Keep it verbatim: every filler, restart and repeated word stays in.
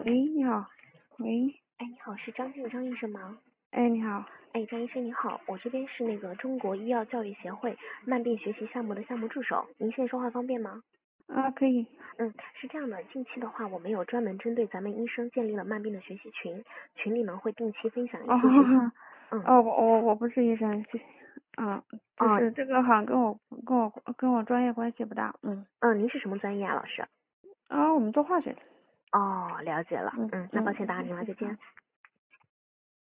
喂，你好。喂。 哎，你好，是张静张医生吗？ 哎，你好。 哎，张医生你好，我这边是那个中国医药教育协会慢病学习项目的项目助手，您现在说话方便吗？ 啊，可以。 嗯，是这样的，近期的话，我们有专门针对咱们医生建立了慢病的学习群，群里面会定期分享一哦， 些学习。嗯。 哦，我我我不是医生，啊，就哦。 是这个好像跟我跟我跟我专业关系不大。嗯。 嗯，您是什么专业啊，老师？ 啊，我们做化学的。 哦，了解了。 嗯嗯，那抱嗯， 歉打扰您了，再见。